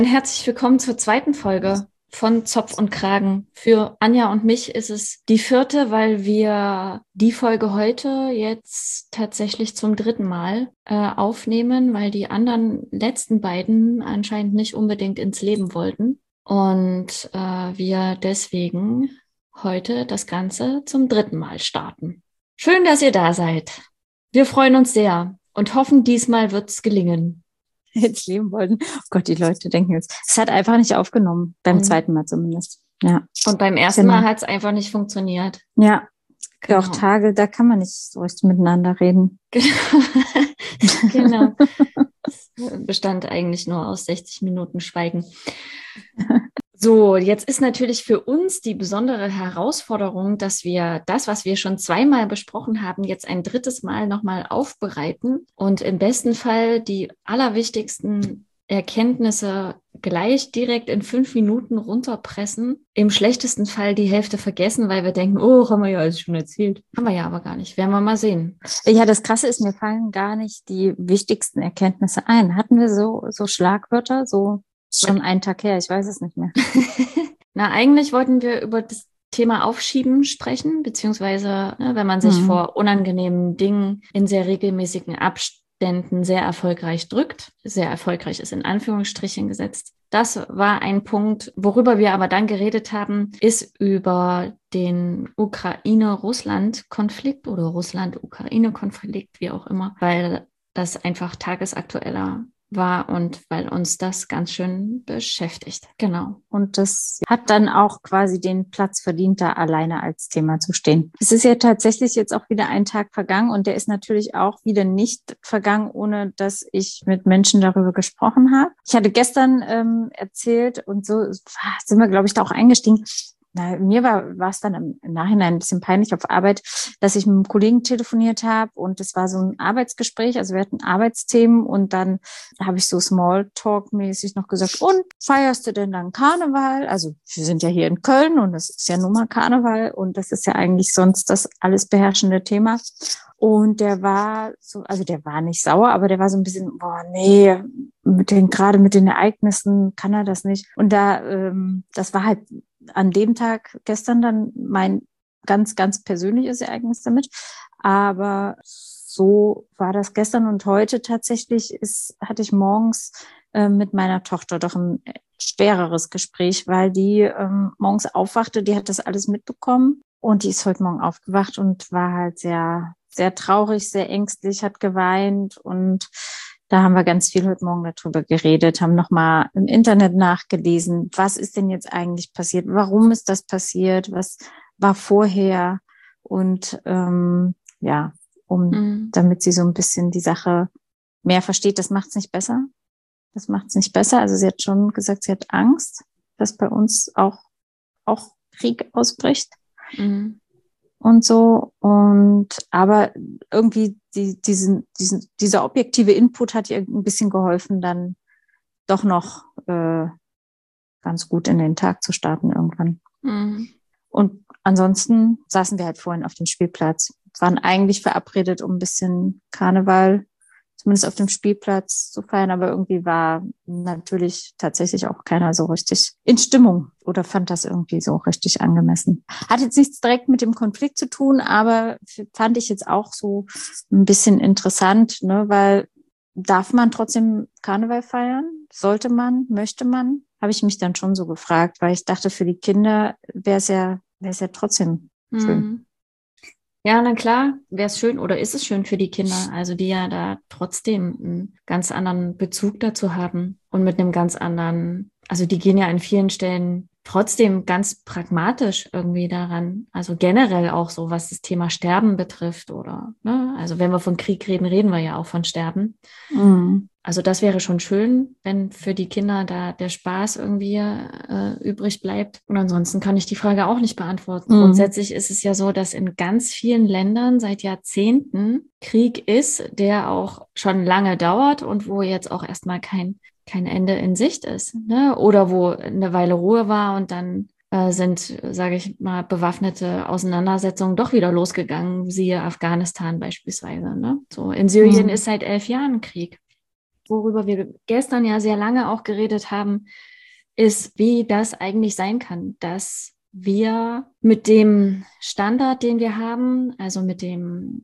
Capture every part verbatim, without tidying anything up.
Herzlich willkommen zur zweiten Folge von Zopf und Kragen. Für Anja und mich ist es die vierte, weil wir die Folge heute jetzt tatsächlich zum dritten Mal äh, aufnehmen, weil die anderen letzten beiden anscheinend nicht unbedingt ins Leben wollten. Und äh, wir deswegen heute das Ganze zum dritten Mal starten. Schön, dass ihr da seid. Wir freuen uns sehr und hoffen, diesmal wird es gelingen. Jetzt leben wollten. Oh Gott, die Leute denken jetzt, es hat einfach nicht aufgenommen, beim Und, zweiten Mal zumindest. Ja. und beim ersten Genau. Mal hat es einfach nicht funktioniert. Ja, Genau. auch Tage, da kann man nicht so richtig miteinander reden. Genau. Es bestand eigentlich nur aus sechzig Minuten Schweigen. So, jetzt ist natürlich für uns die besondere Herausforderung, dass wir das, was wir schon zweimal besprochen haben, jetzt ein drittes Mal nochmal aufbereiten und im besten Fall die allerwichtigsten Erkenntnisse gleich direkt in fünf Minuten runterpressen. Im schlechtesten Fall die Hälfte vergessen, weil wir denken, oh, haben wir ja alles schon erzählt. Haben wir ja aber gar nicht. Werden wir mal sehen. Ja, das Krasse ist, mir fallen gar nicht die wichtigsten Erkenntnisse ein. Hatten wir so, so Schlagwörter, so schon einen Tag her, ich weiß es nicht mehr. Na, eigentlich wollten wir über das Thema Aufschieben sprechen, beziehungsweise ne, wenn man sich Mhm. vor unangenehmen Dingen in sehr regelmäßigen Abständen sehr erfolgreich drückt. Sehr erfolgreich ist in Anführungsstrichen gesetzt. Das war ein Punkt, worüber wir aber dann geredet haben, ist über den Ukraine-Russland-Konflikt oder Russland-Ukraine-Konflikt, wie auch immer, weil das einfach tagesaktueller war und weil uns das ganz schön beschäftigt. Genau. Und das hat dann auch quasi den Platz verdient, da alleine als Thema zu stehen. Es ist ja tatsächlich jetzt auch wieder ein Tag vergangen und der ist natürlich auch wieder nicht vergangen, ohne dass ich mit Menschen darüber gesprochen habe. Ich hatte gestern ähm, erzählt und so sind wir, glaube ich, da auch eingestiegen. Na, mir war, war es dann im, im Nachhinein ein bisschen peinlich auf Arbeit, dass ich mit einem Kollegen telefoniert habe und es war so ein Arbeitsgespräch, also wir hatten Arbeitsthemen und dann habe ich so Smalltalk-mäßig noch gesagt, und feierst du denn dann Karneval? Also wir sind ja hier in Köln und das ist ja nun mal Karneval und das ist ja eigentlich sonst das alles beherrschende Thema. Und der war so, also der war nicht sauer, aber der war so ein bisschen, boah, nee, mit den, gerade mit den Ereignissen kann er das nicht. Und da, ähm, das war halt an dem Tag gestern dann mein ganz, ganz persönliches Ereignis damit. Aber so war das gestern und heute tatsächlich ist, hatte ich morgens äh, mit meiner Tochter doch ein schwereres Gespräch, weil die ähm, morgens aufwachte, die hat das alles mitbekommen und die ist heute Morgen aufgewacht und war halt sehr, sehr traurig, sehr ängstlich, hat geweint und da haben wir ganz viel heute Morgen darüber geredet, haben nochmal im Internet nachgelesen, was ist denn jetzt eigentlich passiert, warum ist das passiert, was war vorher und ähm, ja, um, mhm. damit sie so ein bisschen die Sache mehr versteht. Das macht es nicht besser. Das macht es nicht besser. Also sie hat schon gesagt, sie hat Angst, dass bei uns auch, auch Krieg ausbricht. Mhm. Und so. Und aber irgendwie die, diesen, diesen, dieser objektive Input hat ihr ein bisschen geholfen, dann doch noch äh, ganz gut in den Tag zu starten irgendwann. Mhm. Und ansonsten saßen wir halt vorhin auf dem Spielplatz, waren eigentlich verabredet, um ein bisschen Karneval, zumindest auf dem Spielplatz zu feiern, aber irgendwie war natürlich tatsächlich auch keiner so richtig in Stimmung oder fand das irgendwie so richtig angemessen. Hat jetzt nichts direkt mit dem Konflikt zu tun, aber fand ich jetzt auch so ein bisschen interessant, ne, weil darf man trotzdem Karneval feiern? Sollte man? Möchte man? Habe ich mich dann schon so gefragt, weil ich dachte, für die Kinder wäre es ja, wäre es ja trotzdem schön. Mhm. Ja, na klar, wäre es schön oder ist es schön für die Kinder, also die ja da trotzdem einen ganz anderen Bezug dazu haben und mit einem ganz anderen, also die gehen ja an vielen Stellen trotzdem ganz pragmatisch irgendwie daran, also generell auch so, was das Thema Sterben betrifft oder, ne, also wenn wir von Krieg reden, reden wir ja auch von Sterben. Mhm. Also das wäre schon schön, wenn für die Kinder da der Spaß irgendwie äh, übrig bleibt. Und ansonsten kann ich die Frage auch nicht beantworten. Mhm. Grundsätzlich ist es ja so, dass in ganz vielen Ländern seit Jahrzehnten Krieg ist, der auch schon lange dauert und wo jetzt auch erstmal kein, kein Ende in Sicht ist, ne? Oder wo eine Weile Ruhe war und dann äh, sind, sage ich mal, bewaffnete Auseinandersetzungen doch wieder losgegangen, siehe Afghanistan beispielsweise. Ne? So in Syrien mhm. ist seit elf Jahren Krieg. worüber wir gestern ja sehr lange auch geredet haben, ist, wie das eigentlich sein kann, dass wir mit dem Standard, den wir haben, also mit dem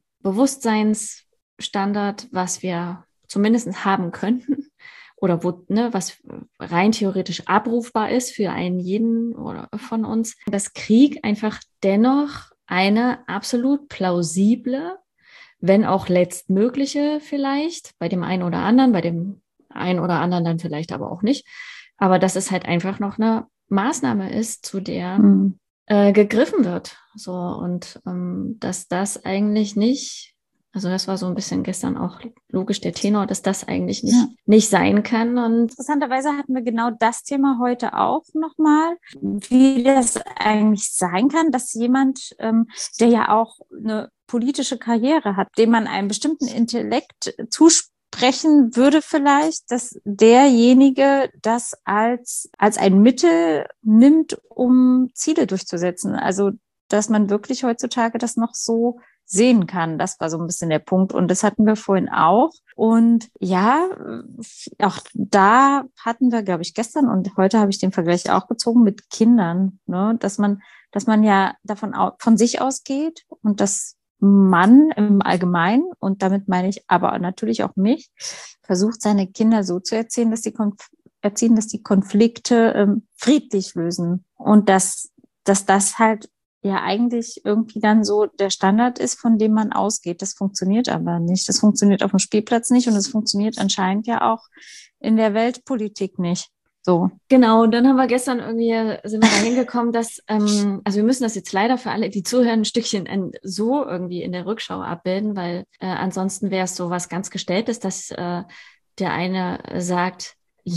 Bewusstseinsstandard, was wir zumindest haben könnten oder wo, ne, was rein theoretisch abrufbar ist für einen jeden oder von uns, dass Krieg einfach dennoch eine absolut plausible, wenn auch letztmögliche vielleicht, bei dem einen oder anderen, bei dem einen oder anderen dann vielleicht aber auch nicht, aber dass es halt einfach noch eine Maßnahme ist, zu der mhm. äh, gegriffen wird. So, und ähm, dass das eigentlich nicht, also das war so ein bisschen gestern auch logisch der Tenor, dass das eigentlich nicht, ja. nicht sein kann. Und interessanterweise hatten wir genau das Thema heute auch nochmal, wie das eigentlich sein kann, dass jemand, ähm, der ja auch eine politische Karriere hat, dem man einen bestimmten Intellekt zusprechen würde vielleicht, dass derjenige das als, als ein Mittel nimmt, um Ziele durchzusetzen. Also, dass man wirklich heutzutage das noch so sehen kann. Das war so ein bisschen der Punkt. Und das hatten wir vorhin auch. Und ja, auch da hatten wir, glaube ich, gestern und heute habe ich den Vergleich auch gezogen mit Kindern, ne? Dass man, dass man ja davon au- von sich ausgeht und dass man im Allgemeinen, und damit meine ich aber natürlich auch mich, versucht, seine Kinder so zu erziehen, dass die Konf- erziehen, dass die Konflikte ähm, friedlich lösen. Und dass, dass das halt ja eigentlich irgendwie dann so der Standard ist, von dem man ausgeht. Das funktioniert aber nicht. Das funktioniert auf dem Spielplatz nicht und es funktioniert anscheinend ja auch in der Weltpolitik nicht. So. Genau, und dann haben wir gestern irgendwie, sind wir da hingekommen, dass, ähm, also wir müssen das jetzt leider für alle, die zuhören, ein Stückchen ein, so irgendwie in der Rückschau abbilden, weil äh, ansonsten wäre es so was ganz Gestelltes, dass äh, der eine sagt,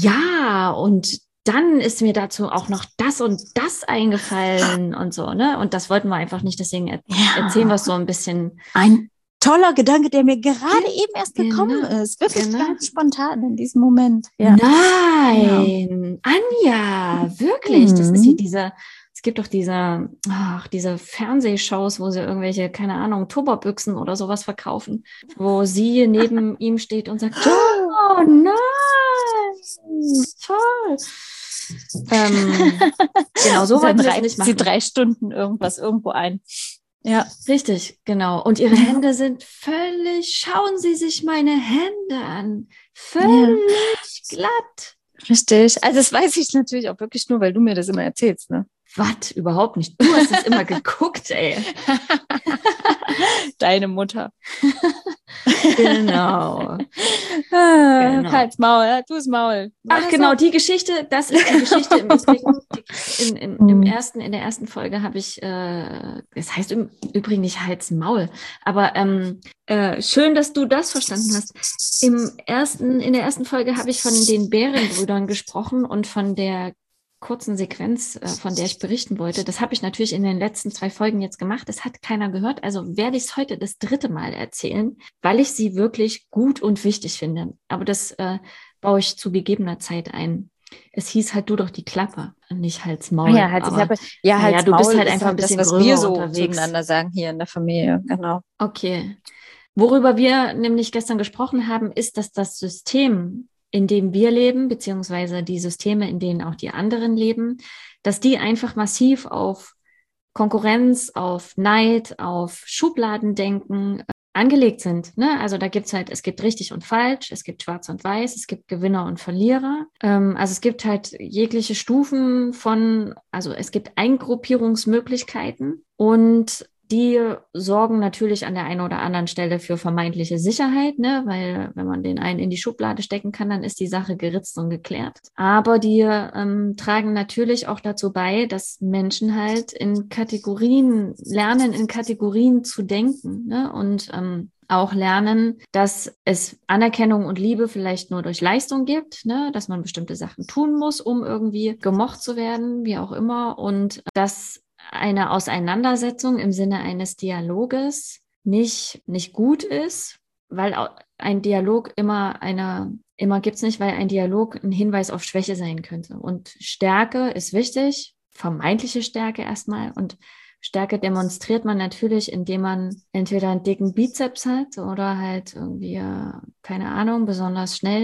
ja, und dann ist mir dazu auch noch das und das eingefallen und so, ne? Und das wollten wir einfach nicht, deswegen er- Ja. erzählen wir es so ein bisschen. Ein toller Gedanke, der mir gerade eben erst gekommen Genau, ist. Wirklich genau. ganz spontan in diesem Moment. Ja. Nein, ja. Anja, wirklich. Mhm. Das ist hier dieser, es gibt doch diese, ach, diese Fernsehshows, wo sie irgendwelche, keine Ahnung, Turborbüchsen oder sowas verkaufen, wo sie neben ihm steht und sagt, oh nein, toll. Ähm, genau, so wollten wir es nicht machen. Sie drei Stunden irgendwas irgendwo ein. Ja, richtig, genau. Und ihre Hände sind völlig, schauen Sie sich meine Hände an, völlig ja. glatt. Richtig. Also das weiß ich natürlich auch wirklich nur, weil du mir das immer erzählst, ne? Was? Überhaupt nicht. Du hast es immer geguckt, ey. Deine Mutter. Genau. Ah, genau. Halt's Maul, du's Maul. Ach genau, die Geschichte, das ist die Geschichte im Übrigen. In, in, im mhm. ersten, in der ersten Folge habe ich, äh, das heißt im Übrigen nicht Halt's Maul, aber ähm, äh, schön, dass du das verstanden hast. Im ersten, in der ersten Folge habe ich von den Bärenbrüdern gesprochen und von der kurzen Sequenz, äh, von der ich berichten wollte. Das habe ich natürlich in den letzten zwei Folgen jetzt gemacht. Das hat keiner gehört. Also werde ich es heute das dritte Mal erzählen, weil ich sie wirklich gut und wichtig finde. Aber das äh, baue ich zu gegebener Zeit ein. Es hieß halt, du doch die Klappe, nicht Halt's Maul. Ja, halt die Klappe. Ja, halt ja, du bist halt einfach ein bisschen das, was wir so zueinander sagen hier in der Familie. Genau. Okay. Worüber wir nämlich gestern gesprochen haben, ist, dass das System, in dem wir leben, beziehungsweise die Systeme, in denen auch die anderen leben, dass die einfach massiv auf Konkurrenz, auf Neid, auf Schubladendenken äh, angelegt sind. Ne? Also da gibt's halt, es gibt richtig und falsch, es gibt schwarz und weiß, es gibt Gewinner und Verlierer. Ähm, also es gibt halt jegliche Stufen von, also es gibt Eingruppierungsmöglichkeiten und die sorgen natürlich an der einen oder anderen Stelle für vermeintliche Sicherheit, ne? Weil wenn man den einen in die Schublade stecken kann, dann ist die Sache geritzt und geklärt. Aber die ähm, tragen natürlich auch dazu bei, dass Menschen halt in Kategorien lernen, in Kategorien zu denken, ne? Und ähm, auch lernen, dass es Anerkennung und Liebe vielleicht nur durch Leistung gibt, ne? Dass man bestimmte Sachen tun muss, um irgendwie gemocht zu werden, wie auch immer. Und dass eine Auseinandersetzung im Sinne eines Dialoges nicht, nicht gut ist, weil ein Dialog immer eine, immer gibt's nicht, weil ein Dialog ein Hinweis auf Schwäche sein könnte. Und Stärke ist wichtig, vermeintliche Stärke erstmal. Und Stärke demonstriert man natürlich, indem man entweder einen dicken Bizeps hat oder halt irgendwie, keine Ahnung, besonders schnell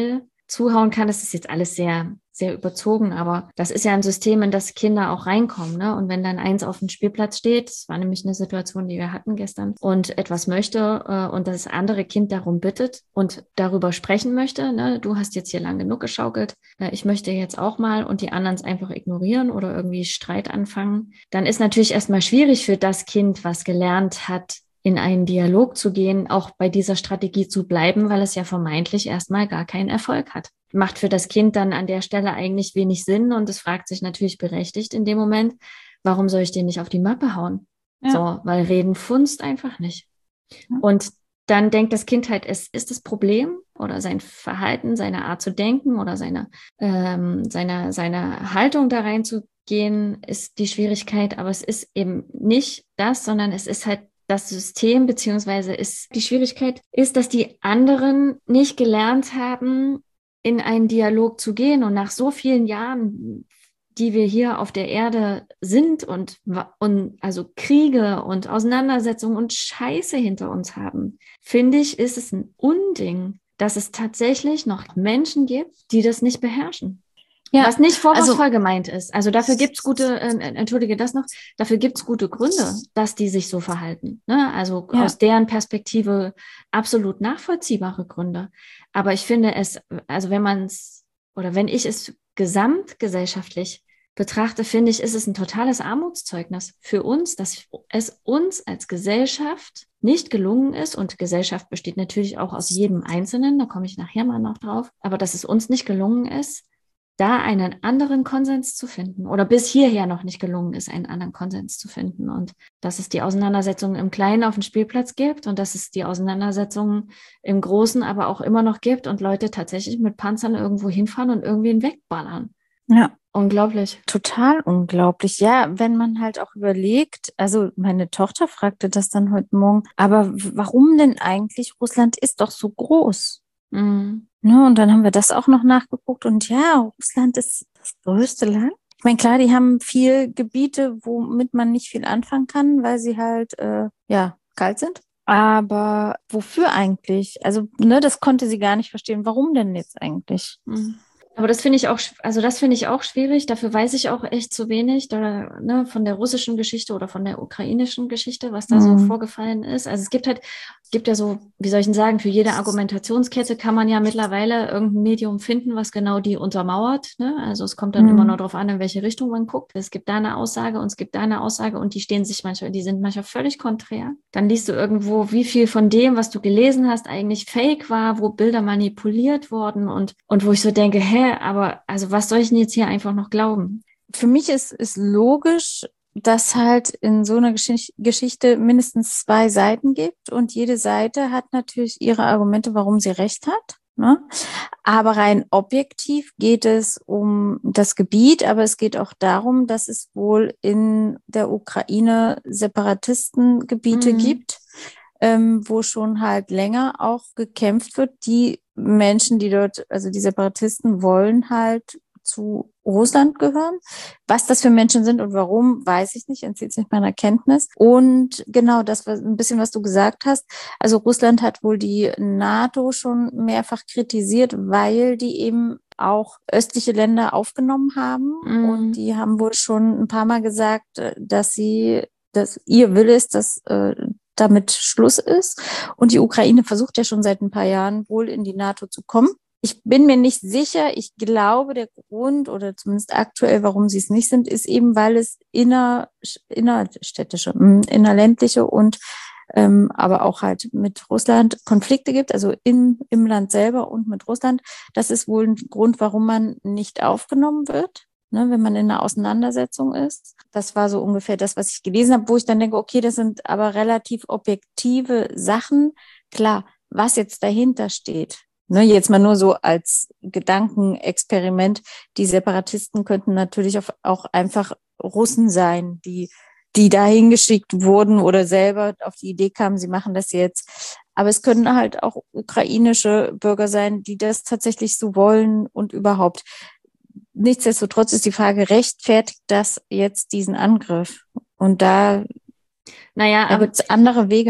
zuhauen kann. Das ist jetzt alles sehr, sehr überzogen, aber das ist ja ein System, in das Kinder auch reinkommen, ne? Und wenn dann eins auf dem Spielplatz steht, das war nämlich eine Situation, die wir hatten gestern, und etwas möchte äh, und das andere Kind darum bittet und darüber sprechen möchte, ne? Du hast jetzt hier lang genug geschaukelt, äh, ich möchte jetzt auch mal, und die anderen es einfach ignorieren oder irgendwie Streit anfangen, dann ist natürlich erstmal schwierig für das Kind, was gelernt hat, in einen Dialog zu gehen, auch bei dieser Strategie zu bleiben, weil es ja vermeintlich erstmal gar keinen Erfolg hat. Macht für das Kind dann an der Stelle eigentlich wenig Sinn und es fragt sich natürlich berechtigt in dem Moment, warum soll ich den nicht auf die Mappe hauen? Ja. So, weil Reden funzt einfach nicht. Ja. Und dann denkt das Kind halt, es ist das Problem oder sein Verhalten, seine Art zu denken oder seine, ähm, seine, seine Haltung da reinzugehen, ist die Schwierigkeit, aber es ist eben nicht das, sondern es ist halt das System, beziehungsweise ist die Schwierigkeit, ist, dass die anderen nicht gelernt haben, in einen Dialog zu gehen. Und nach so vielen Jahren, die wir hier auf der Erde sind und, und also Kriege und Auseinandersetzungen und Scheiße hinter uns haben, finde ich, ist es ein Unding, dass es tatsächlich noch Menschen gibt, die das nicht beherrschen. Ja, was nicht vorwurfsvoll also, gemeint ist. Also dafür gibt's gute, äh, entschuldige das noch, dafür gibt's gute Gründe, dass die sich so verhalten. Ne? Also ja. Aus deren Perspektive absolut nachvollziehbare Gründe. Aber ich finde es, also wenn man es, oder wenn ich es gesamtgesellschaftlich betrachte, finde ich, ist es ein totales Armutszeugnis für uns, dass es uns als Gesellschaft nicht gelungen ist, und Gesellschaft besteht natürlich auch aus jedem Einzelnen, da komme ich nachher mal noch drauf, aber dass es uns nicht gelungen ist, da einen anderen Konsens zu finden oder bis hierher noch nicht gelungen ist, einen anderen Konsens zu finden, und dass es die Auseinandersetzungen im Kleinen auf dem Spielplatz gibt und dass es die Auseinandersetzungen im Großen aber auch immer noch gibt und Leute tatsächlich mit Panzern irgendwo hinfahren und irgendwen wegballern. Ja. Unglaublich. Total unglaublich. Ja, wenn man halt auch überlegt, also meine Tochter fragte das dann heute Morgen, aber warum denn eigentlich? Russland ist doch so groß. Mhm. Ne, und dann haben wir das auch noch nachgeguckt und ja, Russland ist das größte Land. Ich meine, klar, die haben viel Gebiete, womit man nicht viel anfangen kann, weil sie halt, äh, ja, kalt sind. Aber wofür eigentlich? Also, ne, das konnte sie gar nicht verstehen. Warum denn jetzt eigentlich? Mhm. Aber das finde ich auch, also das finde ich auch schwierig. Dafür weiß ich auch echt zu wenig, da, ne, von der russischen Geschichte oder von der ukrainischen Geschichte, was da mhm. so vorgefallen ist. Also es gibt halt, es gibt ja so, wie soll ich denn sagen, für jede Argumentationskette kann man ja mittlerweile irgendein Medium finden, was genau die untermauert. Ne? Also es kommt dann mhm. immer nur darauf an, in welche Richtung man guckt. Es gibt da eine Aussage und es gibt da eine Aussage und die stehen sich manchmal, die sind manchmal völlig konträr. Dann liest du irgendwo, wie viel von dem, was du gelesen hast, eigentlich fake war, wo Bilder manipuliert wurden und, und wo ich so denke, hä, aber also was soll ich denn jetzt hier einfach noch glauben? Für mich ist es logisch, dass halt in so einer Gesch- Geschichte mindestens zwei Seiten gibt und jede Seite hat natürlich ihre Argumente, warum sie recht hat. Ne? Aber rein objektiv geht es um das Gebiet, aber es geht auch darum, dass es wohl in der Ukraine Separatistengebiete mhm. gibt, ähm, wo schon halt länger auch gekämpft wird. Die Menschen, die dort, also die Separatisten wollen halt zu Russland gehören. Was das für Menschen sind und warum, weiß ich nicht, entzieht sich meiner Kenntnis. Und genau das war ein bisschen, was du gesagt hast. Also Russland hat wohl die NATO schon mehrfach kritisiert, weil die eben auch östliche Länder aufgenommen haben. Mm. Und die haben wohl schon ein paar Mal gesagt, dass sie, dass ihr Wille ist, dass äh, damit Schluss ist. Und die Ukraine versucht ja schon seit ein paar Jahren wohl in die NATO zu kommen. Ich bin mir nicht sicher. Ich glaube, der Grund oder zumindest aktuell, warum sie es nicht sind, ist eben, weil es inner, innerstädtische, innerländliche und ähm, aber auch halt mit Russland Konflikte gibt, also in, im Land selber und mit Russland. Das ist wohl ein Grund, warum man nicht aufgenommen wird, ne, wenn man in einer Auseinandersetzung ist. Das war so ungefähr das, was ich gelesen habe, wo ich dann denke, okay, das sind aber relativ objektive Sachen. Klar, was jetzt dahinter steht, ne, jetzt mal nur so als Gedankenexperiment, die Separatisten könnten natürlich auch einfach Russen sein, die die dahin geschickt wurden oder selber auf die Idee kamen, sie machen das jetzt. Aber es können halt auch ukrainische Bürger sein, die das tatsächlich so wollen und überhaupt. Nichtsdestotrotz ist die Frage, rechtfertigt das jetzt diesen Angriff? Und da, naja, da gibt es andere Wege.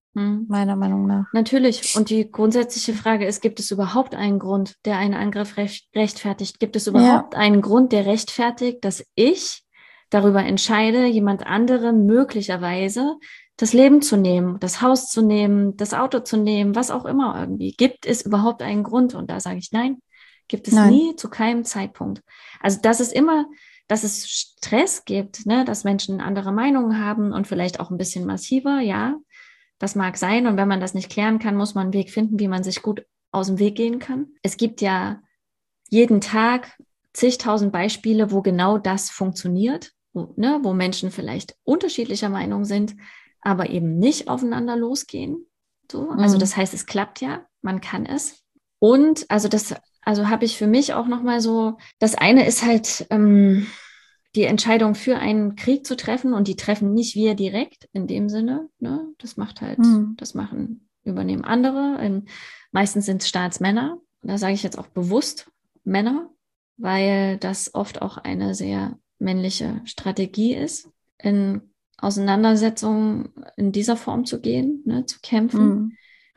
Hm. meiner Meinung nach. Natürlich. Und die grundsätzliche Frage ist, gibt es überhaupt einen Grund, der einen Angriff recht, rechtfertigt? Gibt es überhaupt Ja. einen Grund, der rechtfertigt, dass ich darüber entscheide, jemand anderen möglicherweise das Leben zu nehmen, das Haus zu nehmen, das Auto zu nehmen, was auch immer irgendwie? Gibt es überhaupt einen Grund? Und da sage ich nein, gibt es Nein. nie, zu keinem Zeitpunkt. Also dass es immer, dass es Stress gibt, ne, dass Menschen andere Meinungen haben und vielleicht auch ein bisschen massiver, ja, das mag sein. Und wenn man das nicht klären kann, muss man einen Weg finden, wie man sich gut aus dem Weg gehen kann. Es gibt ja jeden Tag zigtausend Beispiele, wo genau das funktioniert, wo, ne, wo Menschen vielleicht unterschiedlicher Meinung sind, aber eben nicht aufeinander losgehen. So, also Mhm. das heißt, es klappt ja, man kann es. Und also das, also habe ich für mich auch nochmal so, das eine ist halt ähm, die Entscheidung für einen Krieg zu treffen und die treffen nicht wir direkt in dem Sinne. Ne? Das macht halt, Mhm. das machen, übernehmen andere. Ähm, meistens sind es Staatsmänner. Da sage ich jetzt auch bewusst Männer, weil das oft auch eine sehr männliche Strategie ist, in Auseinandersetzungen in dieser Form zu gehen, ne, zu kämpfen. Mhm.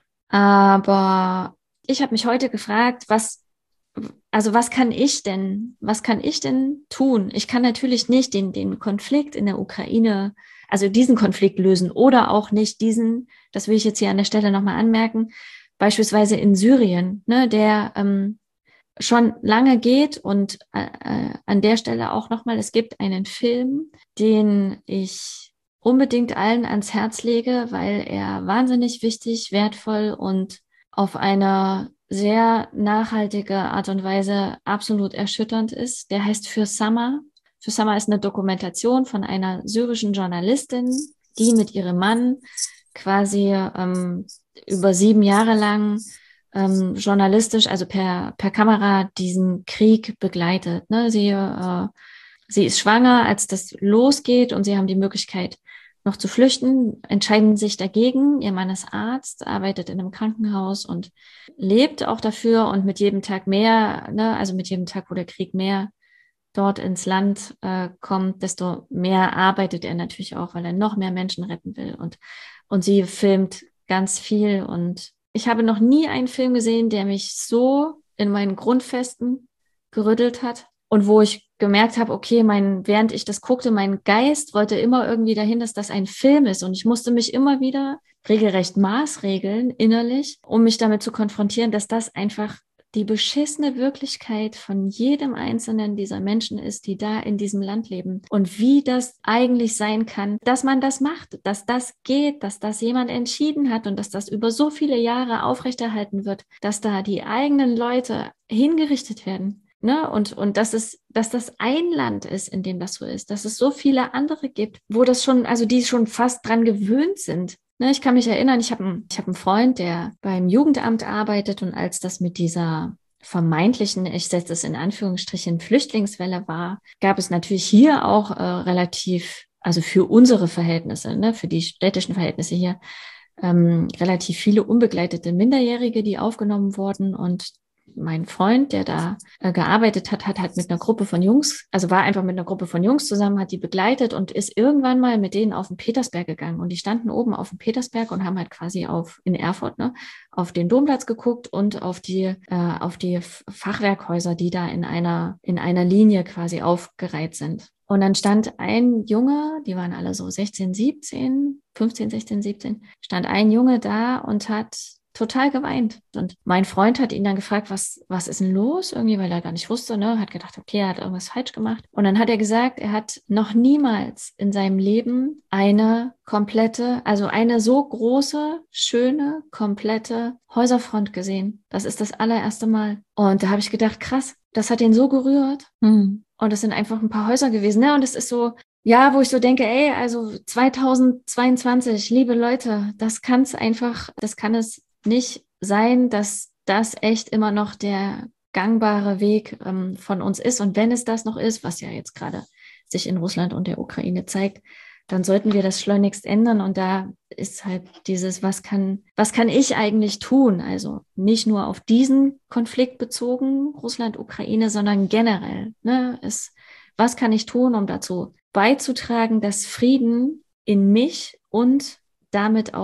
Aber ich habe mich heute gefragt, was, also was kann ich denn, was kann ich denn tun? Ich kann natürlich nicht den, den Konflikt in der Ukraine, also diesen Konflikt lösen oder auch nicht diesen, das will ich jetzt hier an der Stelle nochmal anmerken, beispielsweise in Syrien, ne, der ähm, schon lange geht und äh, an der Stelle auch nochmal, es gibt einen Film, den ich unbedingt allen ans Herz lege, weil er wahnsinnig wichtig, wertvoll und auf eine sehr nachhaltige Art und Weise absolut erschütternd ist. Der heißt Für Summer. Für Summer ist eine Dokumentation von einer syrischen Journalistin, die mit ihrem Mann quasi ähm, über sieben Jahre lang ähm, journalistisch, also per, per Kamera diesen Krieg begleitet. Ne? Sie, äh, sie ist schwanger, als das losgeht und sie haben die Möglichkeit, noch zu flüchten, entscheiden sich dagegen. Ihr Mann ist Arzt, arbeitet in einem Krankenhaus und lebt auch dafür und mit jedem Tag mehr, ne, also mit jedem Tag, wo der Krieg mehr dort ins Land äh, kommt, desto mehr arbeitet er natürlich auch, weil er noch mehr Menschen retten will. Und, und sie filmt ganz viel. Und ich habe noch nie einen Film gesehen, der mich so in meinen Grundfesten gerüttelt hat und wo ich gemerkt habe, okay, mein, während ich das guckte, mein Geist wollte immer irgendwie dahin, dass das ein Film ist. Und ich musste mich immer wieder regelrecht maßregeln innerlich, um mich damit zu konfrontieren, dass das einfach die beschissene Wirklichkeit von jedem einzelnen dieser Menschen ist, die da in diesem Land leben. Und wie das eigentlich sein kann, dass man das macht, dass das geht, dass das jemand entschieden hat und dass das über so viele Jahre aufrechterhalten wird, dass da die eigenen Leute hingerichtet werden. Ne? Und, und dass es, dass das ein Land ist, in dem das so ist, dass es so viele andere gibt, wo das schon, also die schon fast dran gewöhnt sind. Ne? Ich kann mich erinnern, ich habe einen, ich hab einen Freund, der beim Jugendamt arbeitet und als das mit dieser vermeintlichen, ich setze es in Anführungsstrichen, Flüchtlingswelle war, gab es natürlich hier auch äh, relativ, also für unsere Verhältnisse, ne, für die städtischen Verhältnisse hier, ähm, relativ viele unbegleitete Minderjährige, die aufgenommen wurden. Und mein Freund, der da äh, gearbeitet hat, hat halt mit einer Gruppe von Jungs, also war einfach mit einer Gruppe von Jungs zusammen, hat die begleitet und ist irgendwann mal mit denen auf den Petersberg gegangen. Und die standen oben auf dem Petersberg und haben halt quasi auf, in Erfurt, ne, auf den Domplatz geguckt und auf die, äh, auf die Fachwerkhäuser, die da in einer, in einer Linie quasi aufgereiht sind. Und dann stand ein Junge, die waren alle so sechzehn, siebzehn, fünfzehn, sechzehn, siebzehn, stand ein Junge da und hat total geweint. Und mein Freund hat ihn dann gefragt, was, was ist denn los? Irgendwie, weil er gar nicht wusste, ne? Hat gedacht, okay, er hat irgendwas falsch gemacht. Und dann hat er gesagt, er hat noch niemals in seinem Leben eine komplette, also eine so große, schöne, komplette Häuserfront gesehen. Das ist das allererste Mal. Und da habe ich gedacht, krass, das hat ihn so gerührt. Mhm. Und es sind einfach ein paar Häuser gewesen, ne? Und es ist so, ja, wo ich so denke, ey, also zweitausendzweiundzwanzig, liebe Leute, das kann es einfach, das kann es nicht sein, dass das echt immer noch der gangbare Weg ähm, von uns ist. Und wenn es das noch ist, was ja jetzt gerade sich in Russland und der Ukraine zeigt, dann sollten wir das schleunigst ändern. Und da ist halt dieses, was kann, was kann ich eigentlich tun? Also nicht nur auf diesen Konflikt bezogen, Russland, Ukraine, sondern generell. Ne? Es, was kann ich tun, um dazu beizutragen, dass Frieden in mich und damit auch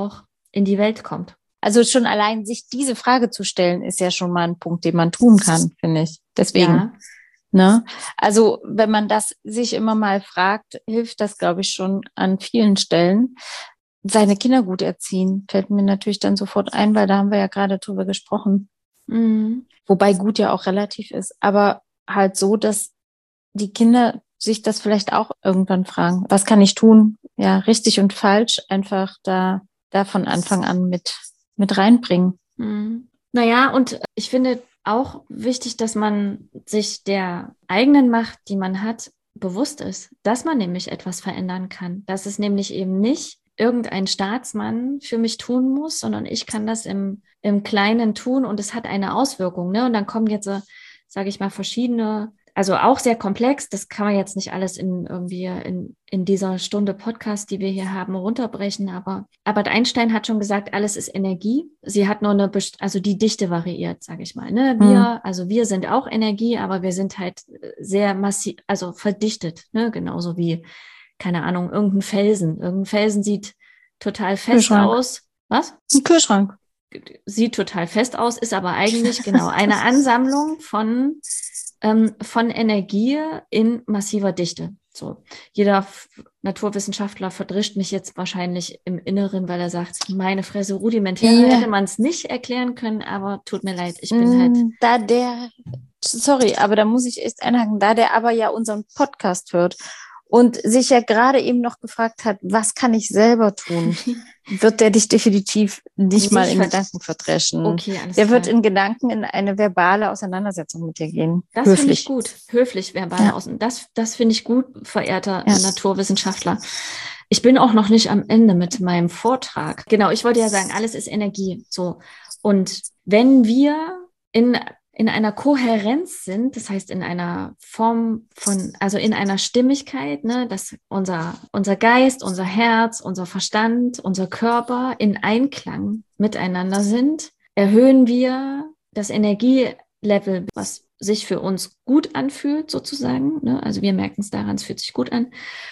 in die Welt kommt. Also schon allein sich diese Frage zu stellen, ist ja schon mal ein Punkt, den man tun kann, finde ich. Deswegen, Ja. ne? Also wenn man das sich immer mal fragt, hilft das, glaube ich, schon an vielen Stellen. Seine Kinder gut erziehen, fällt mir natürlich dann sofort ein, weil da haben wir ja gerade drüber gesprochen. Mhm. Wobei gut ja auch relativ ist, aber halt so, dass die Kinder sich das vielleicht auch irgendwann fragen. Was kann ich tun? Ja, richtig und falsch einfach da, da von Anfang an mit, mit reinbringen. Mhm. Naja, und ich finde auch wichtig, dass man sich der eigenen Macht, die man hat, bewusst ist, dass man nämlich etwas verändern kann. Dass es nämlich eben nicht irgendein Staatsmann für mich tun muss, sondern ich kann das im, im Kleinen tun und es hat eine Auswirkung. Ne? Und dann kommen jetzt, so, sage ich mal, verschiedene, also auch sehr komplex, das kann man jetzt nicht alles in irgendwie in, in dieser Stunde Podcast, die wir hier haben, runterbrechen. Aber Albert Einstein hat schon gesagt, alles ist Energie. Sie hat nur eine, Best- also die Dichte variiert, sage ich mal. Ne? Wir, Hm. also wir sind auch Energie, aber wir sind halt sehr massiv, also verdichtet, ne? Genauso wie, keine Ahnung, irgendein Felsen. Irgendein Felsen sieht total fest Kühlschrank. aus. Was? Ein Kühlschrank. Sieht total fest aus, ist aber eigentlich genau eine Ansammlung von, ähm, von Energie in massiver Dichte. So, jeder F- Naturwissenschaftler verdrischt mich jetzt wahrscheinlich im Inneren, weil er sagt, meine Fresse, rudimentärer Ja. hätte man es nicht erklären können, aber tut mir leid, ich bin halt. Mm, Da der, sorry, aber da muss ich echt einhaken, da der aber ja unseren Podcast hört und sich ja gerade eben noch gefragt hat, was kann ich selber tun, wird der dich definitiv nicht mal Nicht in ver- Gedanken verdreschen. Okay, alles Der wird klar. in Gedanken in eine verbale Auseinandersetzung mit dir gehen. Das finde ich Höflich. gut. Höflich, verbale Ja, Außen. Das, das finde ich gut, verehrter ja. Naturwissenschaftler. Ich bin auch noch nicht am Ende mit meinem Vortrag. Genau, ich wollte ja sagen, alles ist Energie. So. Und wenn wir in, in einer Kohärenz sind, das heißt in einer Form von, also in einer Stimmigkeit, ne, dass unser, unser Geist, unser Herz, unser Verstand, unser Körper in Einklang miteinander sind, erhöhen wir das Energielevel, was sich für uns gut anfühlt, sozusagen. Ne? Also wir merken es daran, es fühlt sich gut an.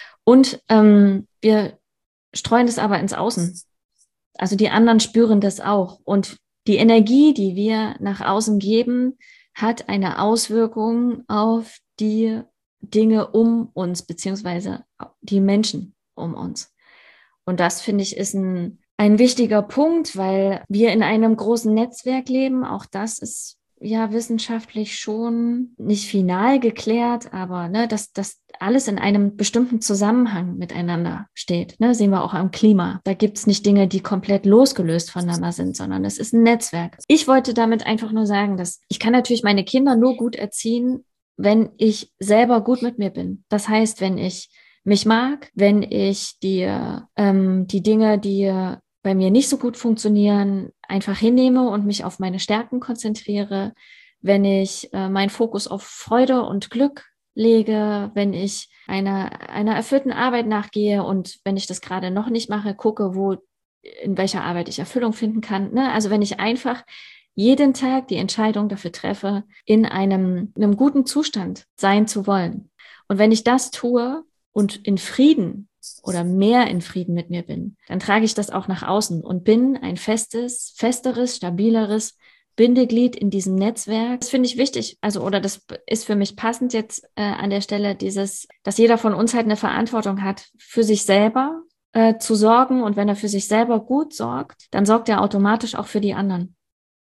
Und ähm, wir streuen es aber ins Außen. Also die anderen spüren das auch. Und die Energie, die wir nach außen geben, hat eine Auswirkung auf die Dinge um uns, beziehungsweise die Menschen um uns. Und das, finde ich, ist ein, ein wichtiger Punkt, weil wir in einem großen Netzwerk leben. Auch das ist ja wissenschaftlich schon nicht final geklärt, aber ne, dass das alles in einem bestimmten Zusammenhang miteinander steht. Ne, sehen wir auch am Klima. Da gibt es nicht Dinge, die komplett losgelöst voneinander sind, sondern es ist ein Netzwerk. Ich wollte damit einfach nur sagen, dass ich kann natürlich meine Kinder nur gut erziehen, wenn ich selber gut mit mir bin. Das heißt, wenn ich mich mag, wenn ich die, ähm, die Dinge, die bei mir nicht so gut funktionieren, einfach hinnehme und mich auf meine Stärken konzentriere, wenn ich äh, meinen Fokus auf Freude und Glück lege, wenn ich einer, einer erfüllten Arbeit nachgehe und wenn ich das gerade noch nicht mache, gucke, wo, in welcher Arbeit ich Erfüllung finden kann. Ne? Also wenn ich einfach jeden Tag die Entscheidung dafür treffe, in einem, in einem guten Zustand sein zu wollen. Und wenn ich das tue und in Frieden oder mehr in Frieden mit mir bin, dann trage ich das auch nach außen und bin ein festes, festeres, stabileres Bindeglied in diesem Netzwerk. Das finde ich wichtig. Also, oder das ist für mich passend jetzt äh, an der Stelle dieses, dass jeder von uns halt eine Verantwortung hat, für sich selber äh, zu sorgen. Und wenn er für sich selber gut sorgt, dann sorgt er automatisch auch für die anderen.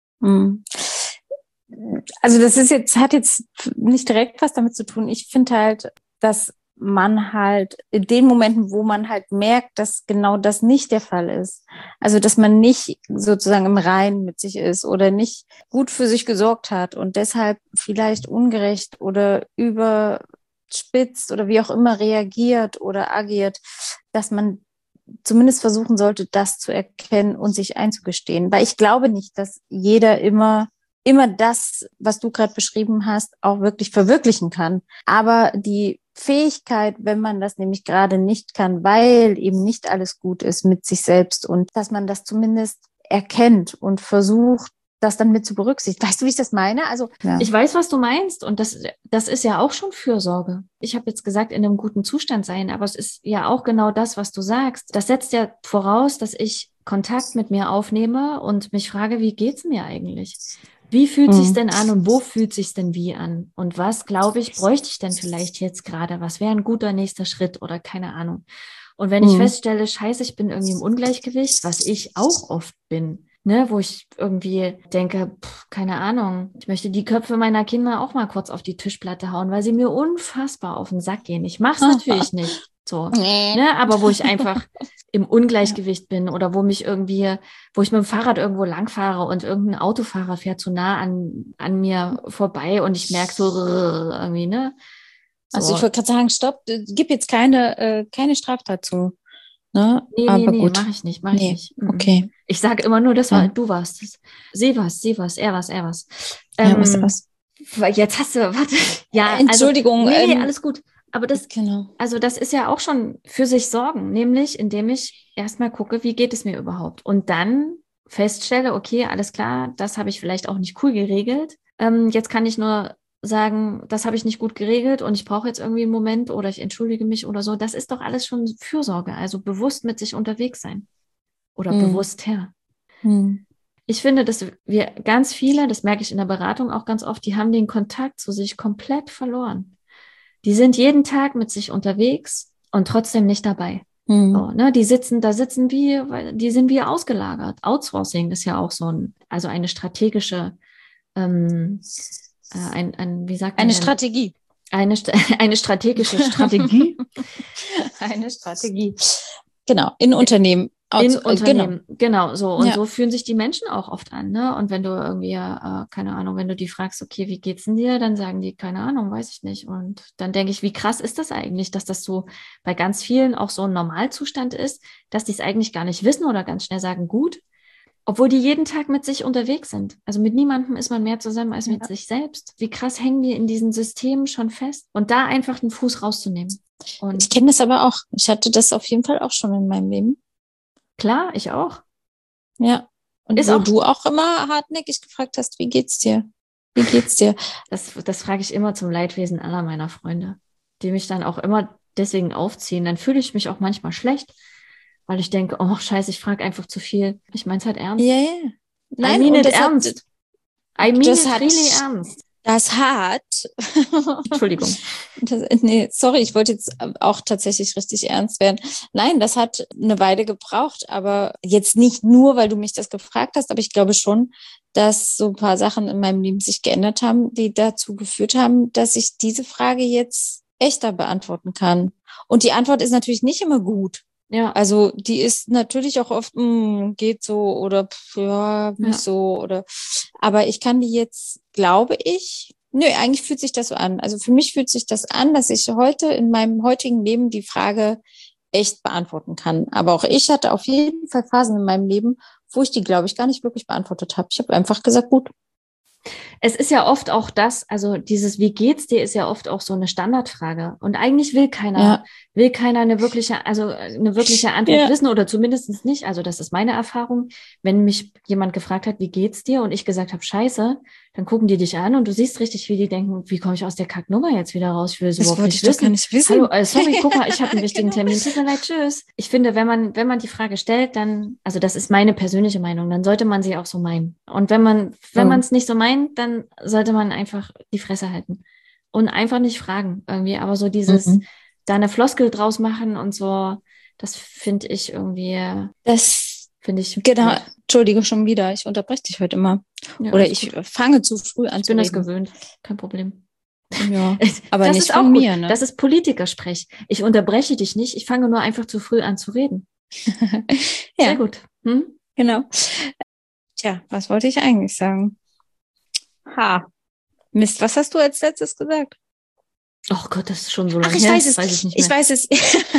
Hm. Also das ist jetzt, hat jetzt nicht direkt was damit zu tun. Ich finde halt, dass man halt in den Momenten, wo man halt merkt, dass genau das nicht der Fall ist, also dass man nicht sozusagen im Reinen mit sich ist oder nicht gut für sich gesorgt hat und deshalb vielleicht ungerecht oder überspitzt oder wie auch immer reagiert oder agiert, dass man zumindest versuchen sollte, das zu erkennen und sich einzugestehen. Weil ich glaube nicht, dass jeder immer immer das, was du gerade beschrieben hast, auch wirklich verwirklichen kann. Aber die Fähigkeit, wenn man das nämlich gerade nicht kann, weil eben nicht alles gut ist mit sich selbst und dass man das zumindest erkennt und versucht, das dann mit zu berücksichtigen. Weißt du, wie ich das meine? Also ja. Ich weiß, was du meinst und das, das ist ja auch schon Fürsorge. Ich habe jetzt gesagt, in einem guten Zustand sein, aber es ist ja auch genau das, was du sagst. Das setzt ja voraus, dass ich Kontakt mit mir aufnehme und mich frage, wie geht's mir eigentlich? Wie fühlt Mhm. sich's denn an und wo fühlt sich's denn wie an? Und was, glaube ich, bräuchte ich denn vielleicht jetzt gerade? Was wäre ein guter nächster Schritt oder keine Ahnung? Und wenn ich Mhm. feststelle, scheiße, ich bin irgendwie im Ungleichgewicht, was ich auch oft bin, ne, wo ich irgendwie denke, pff, keine Ahnung, ich möchte die Köpfe meiner Kinder auch mal kurz auf die Tischplatte hauen, weil sie mir unfassbar auf den Sack gehen. Ich mache es natürlich nicht so, Nee. ne, aber wo ich einfach im Ungleichgewicht bin oder wo mich irgendwie, wo ich mit dem Fahrrad irgendwo langfahre und irgendein Autofahrer fährt zu nah an, an mir vorbei und ich merke so irgendwie, ne? So. Also ich wollte gerade sagen, stopp, gib jetzt keine, äh, keine Straftat zu. Ne? Nee, nee, Aber nee, gut. mache ich nicht, mache ich Nee, nicht. Mhm. okay. Ich sage immer nur, das war, Ja. du warst es. Sie was, sie was, er was, er was. Ja, Ähm, was, was? Jetzt hast du, warte. Ja, Entschuldigung. Also, nee, nee, ähm, alles gut. Aber das, Genau. also das ist ja auch schon für sich sorgen, nämlich indem ich erstmal gucke, wie geht es mir überhaupt? Und dann feststelle, okay, alles klar, das habe ich vielleicht auch nicht cool geregelt. Ähm, jetzt kann ich nur sagen, das habe ich nicht gut geregelt und ich brauche jetzt irgendwie einen Moment oder ich entschuldige mich oder so. Das ist doch alles schon Fürsorge, also bewusst mit sich unterwegs sein oder Hm. bewusst her. Hm. Ich finde, dass wir ganz viele, das merke ich in der Beratung auch ganz oft, die haben den Kontakt zu sich komplett verloren. Die sind jeden Tag mit sich unterwegs und trotzdem nicht dabei. Hm. So, ne? Die sitzen, da sitzen wie, die sind wie ausgelagert. Outsourcing ist ja auch so ein, also eine strategische, ähm, äh, ein, ein, wie sagt man Eine denn? Strategie. Eine, eine strategische Strategie. Eine Strategie. Genau, in Unternehmen. In Outso- äh, Unternehmen, genau. genau so. Und Ja. so fühlen sich die Menschen auch oft an, ne? Und wenn du irgendwie, äh, keine Ahnung, wenn du die fragst, okay, wie geht's denn dir? Dann sagen die, keine Ahnung, weiß ich nicht. Und dann denke ich, wie krass ist das eigentlich, dass das so bei ganz vielen auch so ein Normalzustand ist, dass die es eigentlich gar nicht wissen oder ganz schnell sagen, gut, obwohl die jeden Tag mit sich unterwegs sind. Also mit niemandem ist man mehr zusammen als mit Ja. sich selbst. Wie krass hängen wir in diesen Systemen schon fest? Und da einfach den Fuß rauszunehmen. Und Ich kenne das aber auch. Ich hatte das auf jeden Fall auch schon in meinem Leben. klar, ich auch. Ja. Und Ist wo auch du auch immer hartnäckig gefragt hast, wie geht's dir? Wie geht's dir? Das, das frage ich immer zum Leidwesen aller meiner Freunde, die mich dann auch immer deswegen aufziehen. Dann fühle ich mich auch manchmal schlecht, weil ich denke, oh scheiße, ich frage einfach zu viel. Ich meine es halt ernst. Ja, ja. Nein, I mean und it das hat, ernst. I mean das it hat, really ernst. das hat, Entschuldigung. das, nee, sorry, ich wollte jetzt auch tatsächlich richtig ernst werden. Nein, das hat eine Weile gebraucht, aber jetzt nicht nur, weil du mich das gefragt hast, aber ich glaube schon, dass so ein paar Sachen in meinem Leben sich geändert haben, die dazu geführt haben, dass ich diese Frage jetzt echter beantworten kann. Und die Antwort ist natürlich nicht immer gut. Ja. Also die ist natürlich auch oft, mh, geht so oder pff, ja, nicht Ja. so oder, aber ich kann die jetzt, glaube ich, nö, eigentlich fühlt sich das so an. Also für mich fühlt sich das an, dass ich heute in meinem heutigen Leben die Frage echt beantworten kann. Aber auch ich hatte auf jeden Fall Phasen in meinem Leben, wo ich die, glaube ich, gar nicht wirklich beantwortet habe. Ich habe einfach gesagt, gut. Es ist ja oft auch das, also dieses Wie geht's dir ist ja oft auch so eine Standardfrage. Und eigentlich will keiner, Ja. will keiner eine wirkliche, also eine wirkliche Antwort Ja. wissen oder zumindest nicht. Also das ist meine Erfahrung. Wenn mich jemand gefragt hat, wie geht's dir? Und ich gesagt habe, scheiße, dann gucken die dich an und du siehst richtig, wie die denken, wie komme ich aus der Kacknummer jetzt wieder raus? Ich will es Das überhaupt wollte nicht ich doch wissen. gar nicht wissen. Hallo, äh, sorry, guck mal, ich habe einen wichtigen Termin. Tut mir leid, tschüss. Ich finde, wenn man, wenn man die Frage stellt, dann, also das ist meine persönliche Meinung, dann sollte man sie auch so meinen. Und wenn man, wenn Mhm. man es nicht so meint, dann sollte man einfach die Fresse halten und einfach nicht fragen irgendwie. Aber so dieses, Mhm. da eine Floskel draus machen und so, das finde ich irgendwie, Das, finde ich. genau, blöd. Entschuldige schon wieder, ich unterbreche dich heute immer. Ja, Oder alles ich gut. fange zu früh an Ich zu bin das reden. gewöhnt, kein Problem. Ja, aber das nicht ist von auch gut. mir, ne? Das ist Politikersprech. Ich unterbreche dich nicht, ich fange nur einfach zu früh an zu reden. Ja, Sehr gut. Hm? genau. Tja, was wollte ich eigentlich sagen? Ha. Mist, was hast du als letztes gesagt? Oh Gott, das ist schon so lange Ach, ich her. weiß es. Weiß ich nicht Ich mehr. weiß es.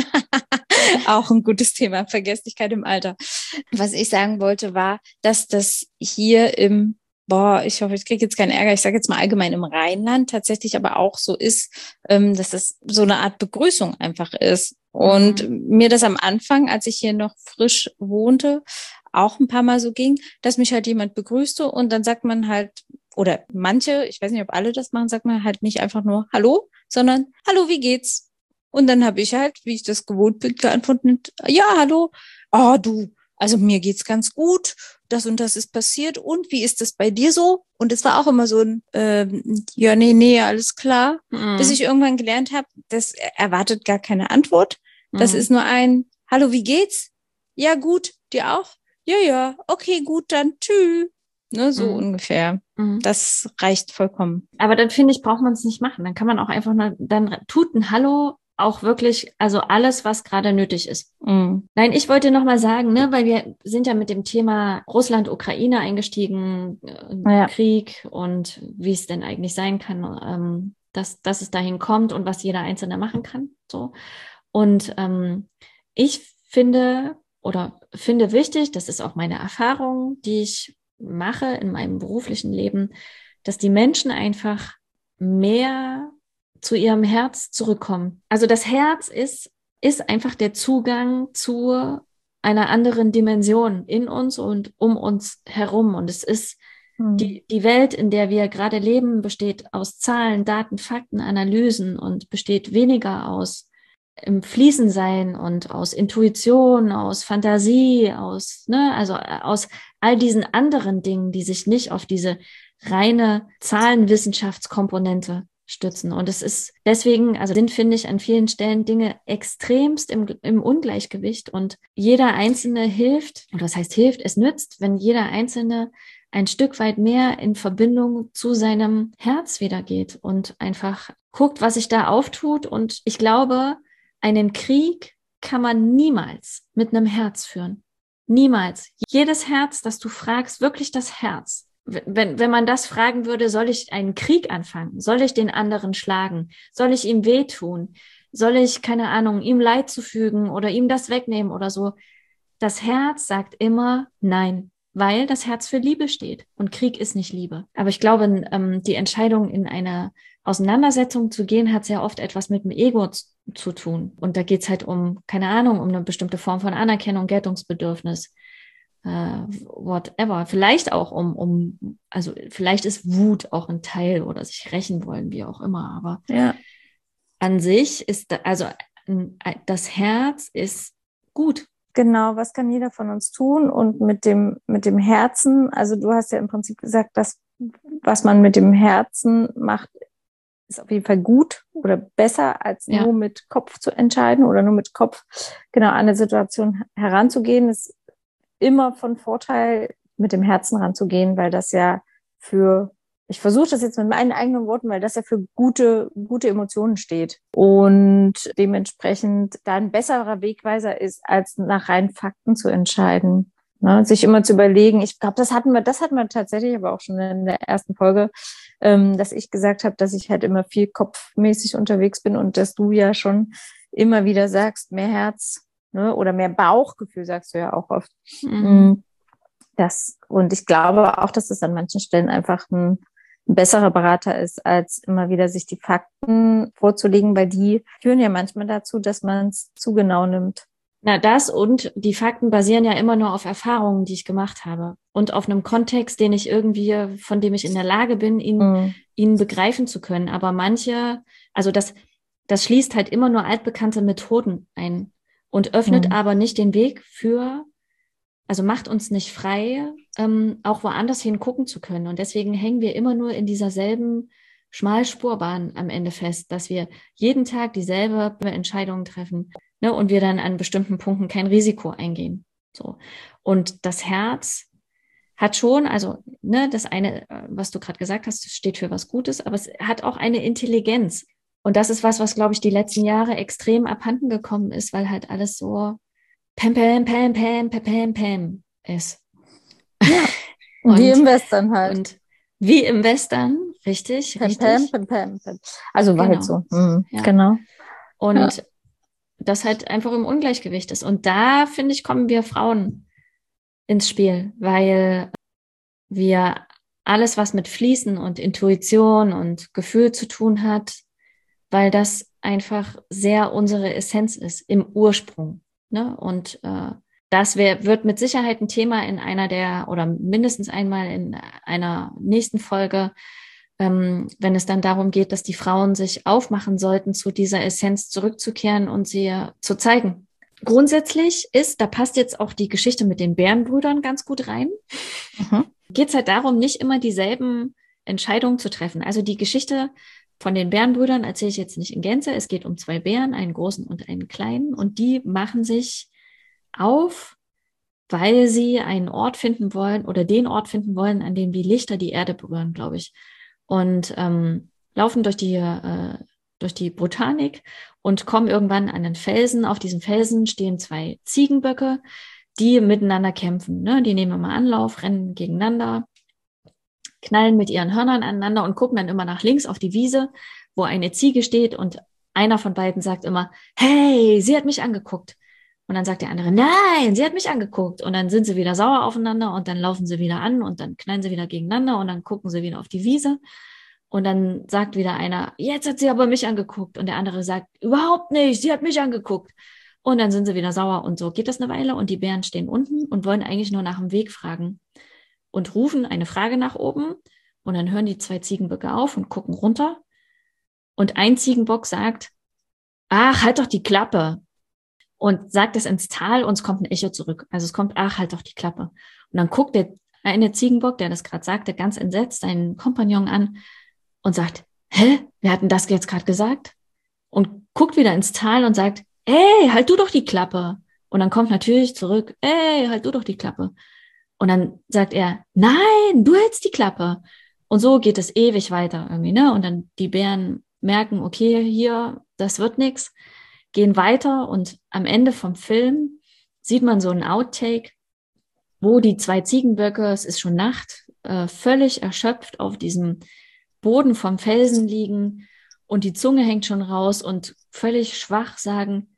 Auch ein gutes Thema, Vergesslichkeit im Alter. Was ich sagen wollte, war, dass das hier im, boah, ich hoffe, ich kriege jetzt keinen Ärger, ich sage jetzt mal allgemein im Rheinland tatsächlich aber auch so ist, ähm, dass das so eine Art Begrüßung einfach ist. Und Mhm. mir das am Anfang, als ich hier noch frisch wohnte, auch ein paar Mal so ging, dass mich halt jemand begrüßte und dann sagt man halt, oder manche, ich weiß nicht, ob alle das machen, sagt man halt nicht einfach nur Hallo, sondern Hallo, wie geht's? Und dann habe ich halt, wie ich das gewohnt bin, geantwortet, ja, hallo, oh du, also mir geht's ganz gut, das und das ist passiert und wie ist das bei dir so? Und es war auch immer so ein, ähm, ja, nee, nee, alles klar, Mhm. bis ich irgendwann gelernt habe, das erwartet gar keine Antwort. Das Mhm. ist nur ein, hallo, wie geht's? Ja, gut, dir auch? Ja, ja, okay, gut, dann tschüss. Ne, so Mhm. ungefähr. Mhm. Das reicht vollkommen. Aber dann finde ich, braucht man es nicht machen. Dann kann man auch einfach mal, dann tut ein Hallo auch wirklich, also alles, was gerade nötig ist. Mhm. Nein, ich wollte noch mal sagen, ne, weil wir sind ja mit dem Thema Russland-Ukraine eingestiegen, äh, Ja. Krieg und wie es denn eigentlich sein kann, ähm, dass, dass es dahin kommt und was jeder Einzelne machen kann. So. Und ähm, ich finde oder finde wichtig, das ist auch meine Erfahrung, die ich mache in meinem beruflichen Leben, dass die Menschen einfach mehr zu ihrem Herz zurückkommen. Also das Herz ist, ist einfach der Zugang zu einer anderen Dimension in uns und um uns herum. Und es ist Mhm. die, die Welt, in der wir gerade leben, besteht aus Zahlen, Daten, Fakten, Analysen und besteht weniger aus im Fließensein und aus Intuition, aus Fantasie, aus, ne, also aus all diesen anderen Dingen, die sich nicht auf diese reine Zahlenwissenschaftskomponente stützen. Und es ist deswegen, also sind, finde ich, an vielen Stellen Dinge extremst im, im Ungleichgewicht und jeder Einzelne hilft, oder das heißt hilft, es nützt, wenn jeder Einzelne ein Stück weit mehr in Verbindung zu seinem Herz wieder geht und einfach guckt, was sich da auftut. Und ich glaube, einen Krieg kann man niemals mit einem Herz führen. Niemals. Jedes Herz, das du fragst, wirklich das Herz. Wenn, wenn man das fragen würde, soll ich einen Krieg anfangen? Soll ich den anderen schlagen? Soll ich ihm wehtun? Soll ich, keine Ahnung, ihm Leid zufügen oder ihm das wegnehmen oder so? Das Herz sagt immer nein, weil das Herz für Liebe steht. Und Krieg ist nicht Liebe. Aber ich glaube, ähm, die Entscheidung, in eine Auseinandersetzung zu gehen, hat sehr oft etwas mit dem Ego zu, zu tun. Und da geht es halt um, keine Ahnung, um eine bestimmte Form von Anerkennung, Geltungsbedürfnis. Uh, whatever. Vielleicht auch um, um, also vielleicht ist Wut auch ein Teil oder sich rächen wollen, wie auch immer. Aber ja. An sich ist, da, also das Herz ist gut. Genau, was kann jeder von uns tun? Und mit dem, mit dem Herzen, also du hast ja im Prinzip gesagt, dass was man mit dem Herzen macht, ist auf jeden Fall gut oder besser, als ja. nur mit Kopf zu entscheiden oder nur mit Kopf genau an eine Situation heranzugehen, ist immer von Vorteil, mit dem Herzen ranzugehen, weil das ja für, ich versuche das jetzt mit meinen eigenen Worten, weil das ja für gute, gute Emotionen steht und dementsprechend da ein besserer Wegweiser ist, als nach reinen Fakten zu entscheiden. Ne? Sich immer zu überlegen, ich glaube, das hatten wir, das hatten wir tatsächlich aber auch schon in der ersten Folge, ähm, dass ich gesagt habe, dass ich halt immer viel kopfmäßig unterwegs bin und dass du ja schon immer wieder sagst, mehr Herz, ne? Oder mehr Bauchgefühl, sagst du ja auch oft. Mhm. Das, und ich glaube auch, dass es an manchen Stellen einfach ein, ein besserer Berater ist, als immer wieder sich die Fakten vorzulegen, weil die führen ja manchmal dazu, dass man es zu genau nimmt. Na, das und die Fakten basieren ja immer nur auf Erfahrungen, die ich gemacht habe und auf einem Kontext, den ich irgendwie, von dem ich in der Lage bin, ihn, mhm. ihn begreifen zu können. Aber manche, also das, das schließt halt immer nur altbekannte Methoden ein und öffnet mhm. aber nicht den Weg für, also macht uns nicht frei, ähm, auch woanders hingucken zu können. Und deswegen hängen wir immer nur in dieser selben Schmalspurbahn am Ende fest, dass wir jeden Tag dieselbe Entscheidung treffen, ne, und wir dann an bestimmten Punkten kein Risiko eingehen. So. Und das Herz hat schon, also ne, das eine, was du gerade gesagt hast, steht für was Gutes, aber es hat auch eine Intelligenz. Und das ist was, was, glaube ich, die letzten Jahre extrem abhanden gekommen ist, weil halt alles so pam, pam, pam, pam, pam, pam, pam ist. Ja, und, wie im Western halt. Und wie im Western, richtig, pam, richtig. Pam, pam, pam. Also war genau. halt so. Mhm. Ja. Genau. Und ja. das halt einfach im Ungleichgewicht ist. Und da, finde ich, kommen wir Frauen ins Spiel, weil wir alles, was mit Fließen und Intuition und Gefühl zu tun hat, weil das einfach sehr unsere Essenz ist im Ursprung. Ne? Und äh, das wär, wird mit Sicherheit ein Thema in einer der, oder mindestens einmal in einer nächsten Folge, ähm, wenn es dann darum geht, dass die Frauen sich aufmachen sollten, zu dieser Essenz zurückzukehren und sie zu zeigen. grundsätzlich ist, da passt jetzt auch die Geschichte mit den Bärenbrüdern ganz gut rein, Mhm. geht es halt darum, nicht immer dieselben Entscheidungen zu treffen. Also die Geschichte von den Bärenbrüdern erzähle ich jetzt nicht in Gänze. Es geht um zwei Bären, einen großen und einen kleinen, und die machen sich auf, weil sie einen Ort finden wollen oder den Ort finden wollen, an dem die Lichter die Erde berühren, glaube ich. Und ähm, laufen durch die, äh, durch die Botanik und kommen irgendwann an den Felsen. Auf diesem Felsen stehen zwei Ziegenböcke, die miteinander kämpfen. Ne? Die nehmen immer Anlauf, rennen gegeneinander, knallen mit ihren Hörnern aneinander und gucken dann immer nach links auf die Wiese, wo eine Ziege steht, und einer von beiden sagt immer, hey, sie hat mich angeguckt. Und dann sagt der andere, nein, sie hat mich angeguckt. Und dann sind sie wieder sauer aufeinander und dann laufen sie wieder an und dann knallen sie wieder gegeneinander und dann gucken sie wieder auf die Wiese. Und dann sagt wieder einer, jetzt hat sie aber mich angeguckt. Und der andere sagt, überhaupt nicht, sie hat mich angeguckt. Und dann sind sie wieder sauer, und so geht das eine Weile, und die Bären stehen unten und wollen eigentlich nur nach dem Weg fragen und rufen eine Frage nach oben, und dann hören die zwei Ziegenböcke auf und gucken runter, und ein Ziegenbock sagt, ach, halt doch die Klappe, und sagt es ins Tal, und es kommt ein Echo zurück. Also es kommt, ach, halt doch die Klappe. Und dann guckt der eine Ziegenbock, der das gerade sagte, ganz entsetzt seinen Kompagnon an und sagt, hä, wer hat denn das jetzt gerade gesagt? Und guckt wieder ins Tal und sagt, ey, halt du doch die Klappe. Und dann kommt natürlich zurück, ey, halt du doch die Klappe. Und dann sagt er, nein, du hältst die Klappe. Und so geht es ewig weiter irgendwie, ne? Und dann die Bären merken, okay, hier, das wird nix, gehen weiter, und am Ende vom Film sieht man so einen Outtake, wo die zwei Ziegenböcke, es ist schon Nacht, äh, völlig erschöpft auf diesem Boden vom Felsen liegen, und die Zunge hängt schon raus und völlig schwach sagen,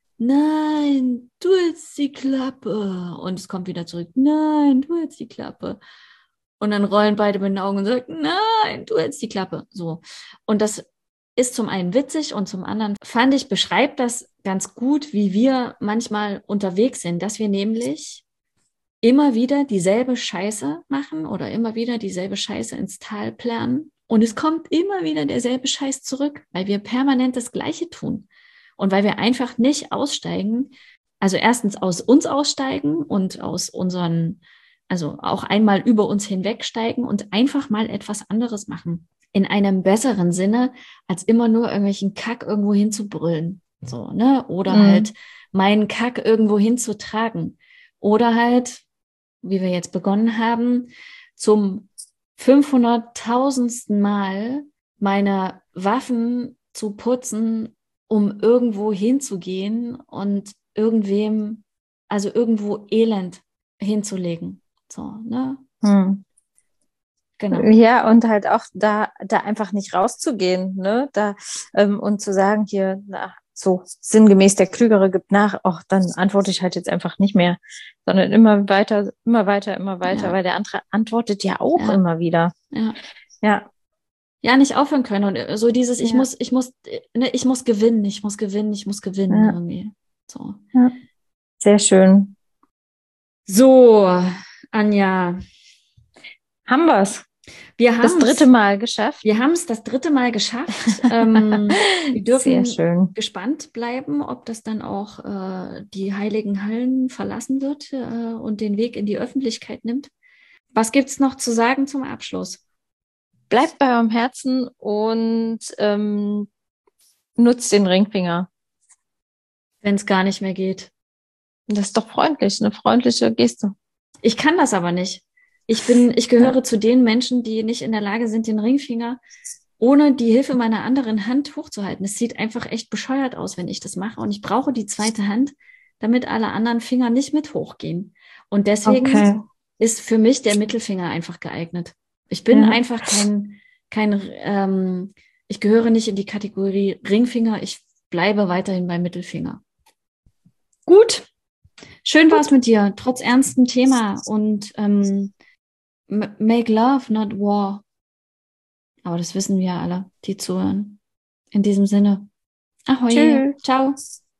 nein, du hältst die Klappe. Und es kommt wieder zurück, nein, du hältst die Klappe. Und dann rollen beide mit den Augen und sagen, nein, du hältst die Klappe. So. Und das ist zum einen witzig, und zum anderen fand ich, beschreibt das ganz gut, wie wir manchmal unterwegs sind, dass wir nämlich immer wieder dieselbe Scheiße machen oder immer wieder dieselbe Scheiße ins Tal planen. Und es kommt immer wieder derselbe Scheiß zurück, weil wir permanent das Gleiche tun. Und weil wir einfach nicht aussteigen, also erstens aus uns aussteigen und aus unseren, also auch einmal über uns hinwegsteigen und einfach mal etwas anderes machen. In einem besseren Sinne, als immer nur irgendwelchen Kack irgendwo hinzubrüllen. So, ne? Oder mhm. halt meinen Kack irgendwo hinzutragen. Oder halt, wie wir jetzt begonnen haben, zum fünfhunderttausendsten Mal meine Waffen zu putzen, um irgendwo hinzugehen und irgendwem, also irgendwo Elend hinzulegen. So, ne? Hm. Genau. Ja, und halt auch da, da einfach nicht rauszugehen, ne? Da, ähm, und zu sagen, hier, na, so sinngemäß der Klügere gibt nach, ach, dann antworte ich halt jetzt einfach nicht mehr, sondern immer weiter, immer weiter, immer weiter, ja. Weil der andere antwortet ja auch ja. immer wieder. Ja. Ja. Ja, nicht aufhören können. Und so dieses, ich ja. muss, ich muss, ne, ich muss gewinnen, ich muss gewinnen, ich muss gewinnen ja. irgendwie. So. Ja. Sehr schön. So, Anja. Haben wir's. Wir haben das dritte Mal geschafft. Wir haben es das dritte Mal geschafft. ähm, wir dürfen Sehr schön. gespannt bleiben, ob das dann auch äh, die heiligen Hallen verlassen wird äh, und den Weg in die Öffentlichkeit nimmt. Was gibt's noch zu sagen zum Abschluss? Bleibt bei eurem Herzen und ähm, nutzt den Ringfinger. Wenn es gar nicht mehr geht. Das ist doch freundlich, eine freundliche Geste. Ich kann das aber nicht. Ich bin, ich gehöre ja. zu den Menschen, die nicht in der Lage sind, den Ringfinger ohne die Hilfe meiner anderen Hand hochzuhalten. Es sieht einfach echt bescheuert aus, wenn ich das mache. Und ich brauche die zweite Hand, damit alle anderen Finger nicht mit hochgehen. Und deswegen okay. ist für mich der Mittelfinger einfach geeignet. Ich bin ja. einfach kein, kein ähm, ich gehöre nicht in die Kategorie Ringfinger. Ich bleibe weiterhin beim Mittelfinger. Gut. Schön war es mit dir, trotz ernstem Thema. Und ähm, make love, not war. Aber das wissen wir alle, die zuhören. In diesem Sinne. Ahoi. Tschüss. Ciao.